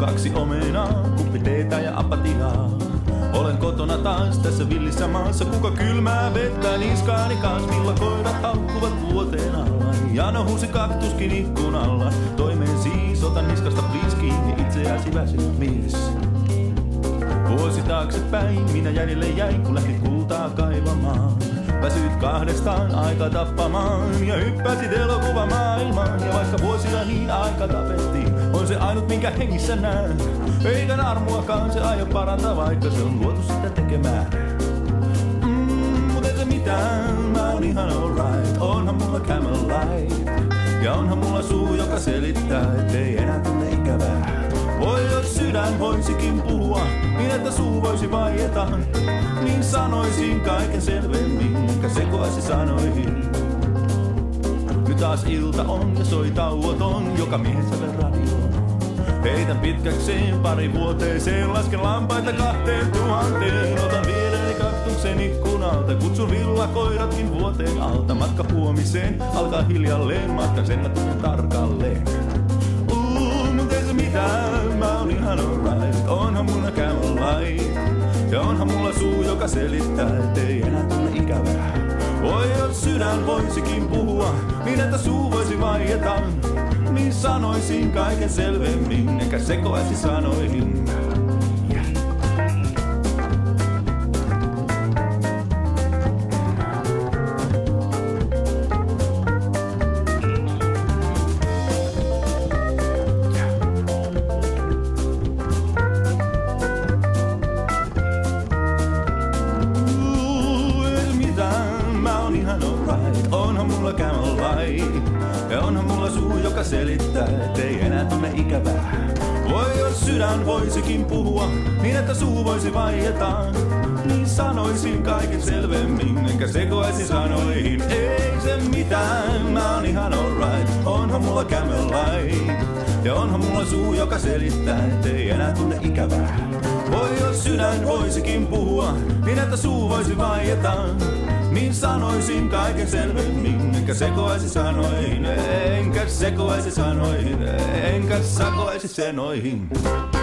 2 omenaa, kuppi teetä ja apatiaa. Olen kotona taas tässä villissä maassa, kuka kylmää vettä niskaani kanssa. Villakoirat haukkuvat vuoteen alla, Jano huusi kaktuskin ikkunalla. Toimeen siis, otan niskasta please kiinni, itseäsi väsynyt mies. Vuosi taaksepäin, minä jäljelle jäin, kun lähdit kultaa kaivamaan. Väsyit 2 aika tappamaan ja hyppäsit elokuvamaailmaan. Ja vaikka vuosia niin aika tapettiin, on se ainut minkä hengissä näen. Eikä armuakaan se aio parantaa, vaikka se on luotu sitä tekemään. Mut ei se mitään, mä oon ihan alright. Onhan mulla camel light ja onhan mulla suu, joka selittää, ettei enää tunne ikävää. Voi jos sydän voisikin puhua, niin että suu voisi vaieta, niin sanoisin kaiken selvemmin, enkä sekoaisi sanoihin. Nyt taas ilta on ja soi tauoton, joka miehensä radioon. Heitän pitkäkseen 2 vuoteeseen, lasken lampaita 2000. Otan viereeni kaktuksen ikkunalta, kutsun villakoiratkin vuoteen alta. Matka huomiseen alkaa hiljalleen, matkan sen mä tunnen tarkalleen. Mut ei se mitään, mä oon ihan alright. Onhan mulla camel light ja onhan mulla suu, joka selittää, ettei enää tunne ikävää. Voi jos sydän voisikin puhua, niin että suu voisi vaieta, niin sanoisin kaiken selvemmin, enkä sekoaisi sanoihin. Ja onhan mulla suu, joka selittää, ettei enää tunne ikävää. Voi jos sydän voisikin puhua, niin että suu voisi vaieta, niin sanoisin kaiken selvemmin, enkä sekoaisi sanoihin. Ei se mitään, mä oon ihan alright. Onhan mulla camel light ja onhan mulla suu, joka selittää, ettei enää tunne ikävää. Voi jos sydän voisikin puhua, niin että suu voisi vaieta, niin sanoisin kaiken selvemmin, enkä sekoaisi sanoihin, enkä sekoaisi sanoihin, enkä sakoaisi sanoihin.